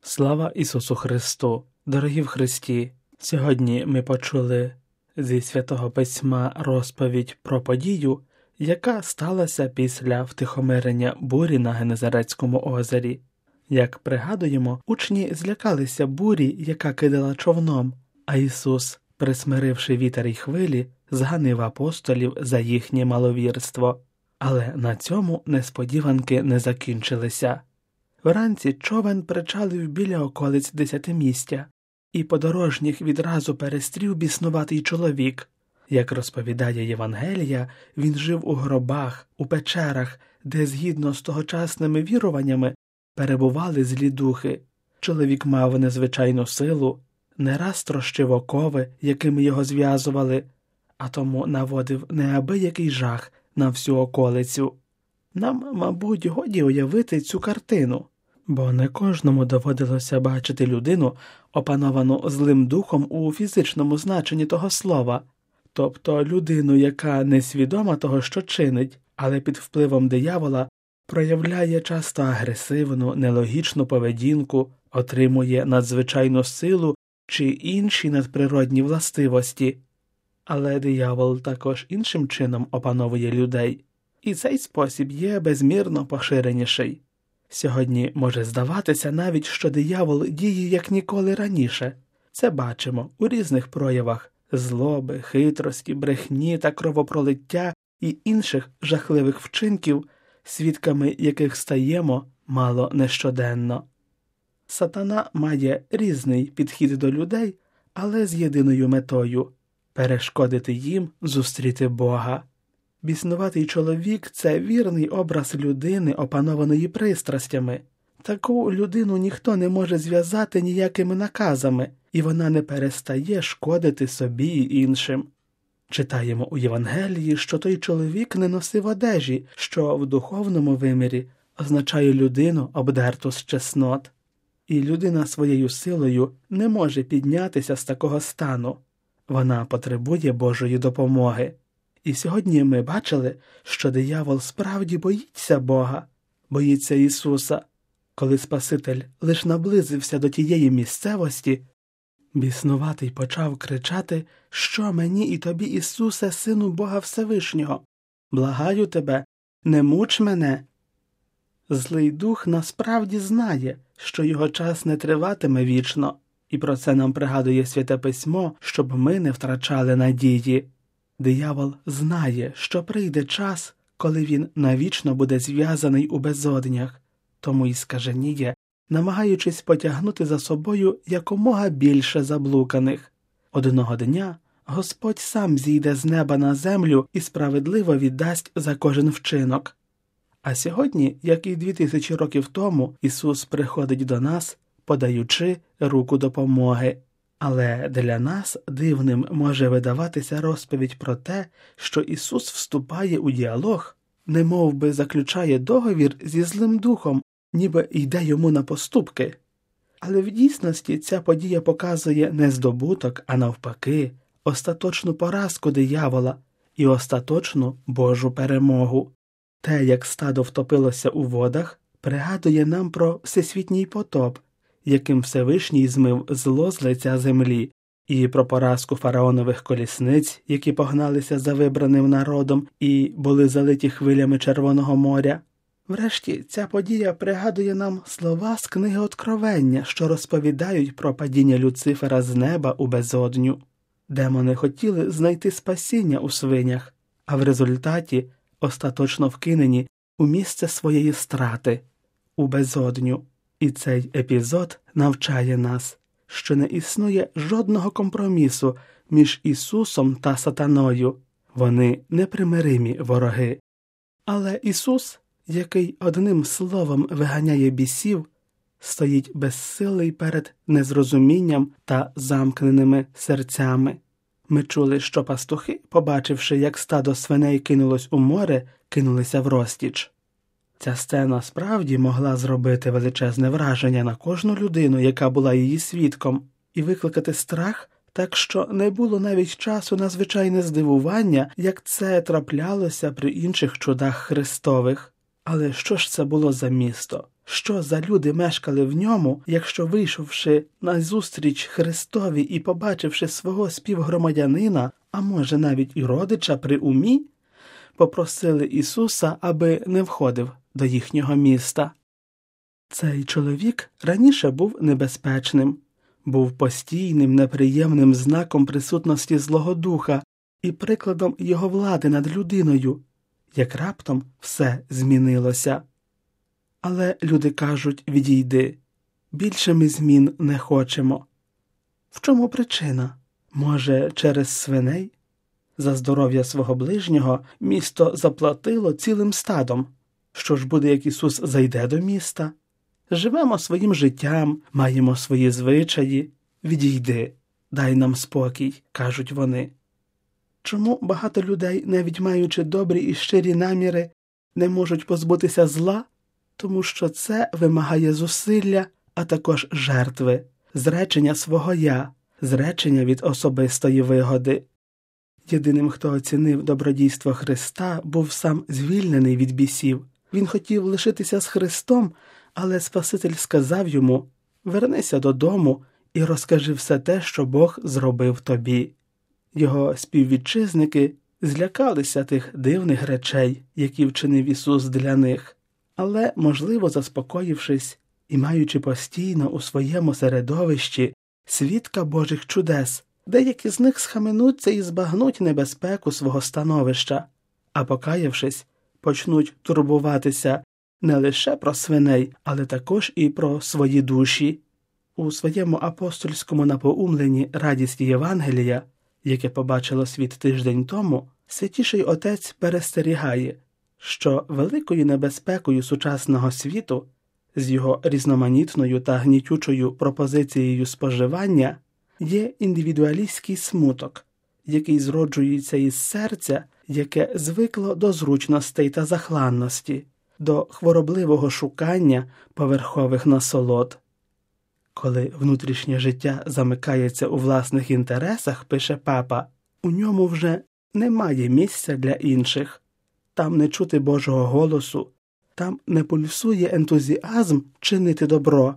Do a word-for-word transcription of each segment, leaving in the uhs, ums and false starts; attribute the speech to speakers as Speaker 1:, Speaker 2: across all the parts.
Speaker 1: Слава Ісусу Христу! Дорогі в Христі! Сьогодні ми почули зі Святого Письма розповідь про подію, яка сталася після втихомирення бурі на Генезарецькому озері. Як пригадуємо, учні злякалися бурі, яка кидала човном, а Ісус, присмиривши вітер й хвилі, зганив апостолів за їхнє маловірство. Але на цьому несподіванки не закінчилися. Вранці човен причалив біля околиць Десятимістя, і подорожніх відразу перестрів біснуватий чоловік. Як розповідає Євангелія, він жив у гробах, у печерах, де, згідно з тогочасними віруваннями, перебували злі духи. Чоловік мав незвичайну силу, не раз трощив окови, якими його зв'язували, а тому наводив неабиякий жах на всю околицю. Нам, мабуть, годі уявити цю картину, бо не кожному доводилося бачити людину, опановану злим духом у фізичному значенні того слова, тобто людину, яка не свідома того, що чинить, але під впливом диявола проявляє часто агресивну, нелогічну поведінку, отримує надзвичайну силу чи інші надприродні властивості. Але диявол також іншим чином опановує людей. І цей спосіб є безмірно поширеніший. Сьогодні може здаватися навіть, що диявол діє як ніколи раніше. Це бачимо у різних проявах злоби, хитрості, брехні та кровопролиття і інших жахливих вчинків, свідками яких стаємо мало не щоденно. Сатана має різний підхід до людей, але з єдиною метою – перешкодити їм зустріти Бога. Біснуватий чоловік – це вірний образ людини, опанованої пристрастями. Таку людину ніхто не може зв'язати ніякими наказами, і вона не перестає шкодити собі і іншим. Читаємо у Євангелії, що той чоловік не носив одежі, що в духовному вимірі означає людину, обдерту з чеснот. І людина своєю силою не може піднятися з такого стану. Вона потребує Божої допомоги. І сьогодні ми бачили, що диявол справді боїться Бога, боїться Ісуса. Коли Спаситель лиш наблизився до тієї місцевості, біснуватий почав кричати: «Що мені і тобі, Ісусе, Сину Бога Всевишнього? Благаю тебе, не муч мене!» Злий дух насправді знає, що його час не триватиме вічно, і про це нам пригадує Святе Письмо, щоб ми не втрачали надії. Диявол знає, що прийде час, коли він навічно буде зв'язаний у безоднях, тому й скаженіє, намагаючись потягнути за собою якомога більше заблуканих. Одного дня Господь сам зійде з неба на землю і справедливо віддасть за кожен вчинок. А сьогодні, як і дві тисячі років тому, Ісус приходить до нас, подаючи руку допомоги. Але для нас дивним може видаватися розповідь про те, що Ісус вступає у діалог, немов би заключає договір зі злим духом, ніби йде йому на поступки. Але в дійсності ця подія показує не здобуток, а навпаки, остаточну поразку диявола і остаточну Божу перемогу. Те, як стадо втопилося у водах, пригадує нам про всесвітній потоп, яким Всевишній змив зло з лиця землі, і про поразку фараонових колісниць, які погналися за вибраним народом і були залиті хвилями Червоного моря. Врешті, ця подія пригадує нам слова з книги Откровення, що розповідають про падіння Люцифера з неба у безодню. Демони хотіли знайти спасіння у свинях, а в результаті остаточно вкинені у місце своєї страти – у безодню. І цей епізод навчає нас, що не існує жодного компромісу між Ісусом та Сатаною. Вони непримиримі вороги. Але Ісус, який одним словом виганяє бісів, стоїть безсилий перед незрозумінням та замкненими серцями. Ми чули, що пастухи, побачивши, як стадо свиней кинулось у море, кинулися врозтіч. Ця сцена справді могла зробити величезне враження на кожну людину, яка була її свідком, і викликати страх, так що не було навіть часу на звичайне здивування, як це траплялося при інших чудах Христових. Але що ж це було за місто? що за люди мешкали в ньому, якщо, вийшовши назустріч Христові і побачивши свого співгромадянина, а може навіть і родича при умі, попросили Ісуса, аби не входив до їхнього міста. Цей чоловік раніше був небезпечним, був постійним неприємним знаком присутності Злого Духа і прикладом його влади над людиною, як раптом все змінилося. Але люди кажуть: відійди, більше ми змін не хочемо. В чому причина? Може, через свиней? За здоров'я свого ближнього місто заплатило цілим стадом. Що ж буде, як Ісус зайде до міста? Живемо своїм життям, маємо свої звичаї. Відійди, дай нам спокій, кажуть вони. Чому багато людей, навіть маючи добрі і щирі наміри, не можуть позбутися зла? Тому що це вимагає зусилля, а також жертви, зречення свого «я», зречення від особистої вигоди. Єдиним, хто оцінив добродійство Христа, був сам звільнений від бісів. Він хотів лишитися з Христом, але Спаситель сказав йому: «Вернися додому і розкажи все те, що Бог зробив тобі». Його співвітчизники злякалися тих дивних речей, які вчинив Ісус для них. Але, можливо, заспокоївшись і маючи постійно у своєму середовищі свідка Божих чудес, деякі з них схаменуться і збагнуть небезпеку свого становища, а покаявшись, почнуть турбуватися не лише про свиней, але також і про свої душі. У своєму апостольському напоумленні «Радість Євангелія», яке побачило світ тиждень тому, Святіший Отець перестерігає, що великою небезпекою сучасного світу з його різноманітною та гнітючою пропозицією споживання є індивідуалістський смуток, який зроджується із серця, яке звикло до зручностей та захланності, до хворобливого шукання поверхових насолод. Коли внутрішнє життя замикається у власних інтересах, пише папа, у ньому вже немає місця для інших. Там не чути Божого голосу, там не пульсує ентузіазм чинити добро.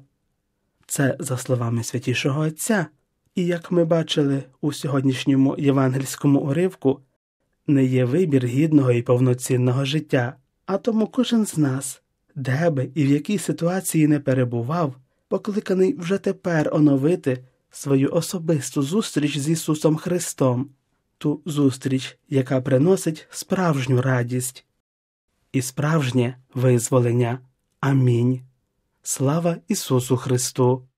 Speaker 1: Це за словами Святішого Отця. І, як ми бачили у сьогоднішньому євангельському уривку, не є вибір гідного і повноцінного життя, а тому кожен з нас, де би і в якій ситуації не перебував, покликаний вже тепер оновити свою особисту зустріч з Ісусом Христом, ту зустріч, яка приносить справжню радість і справжнє визволення. Амінь. Слава Ісусу Христу!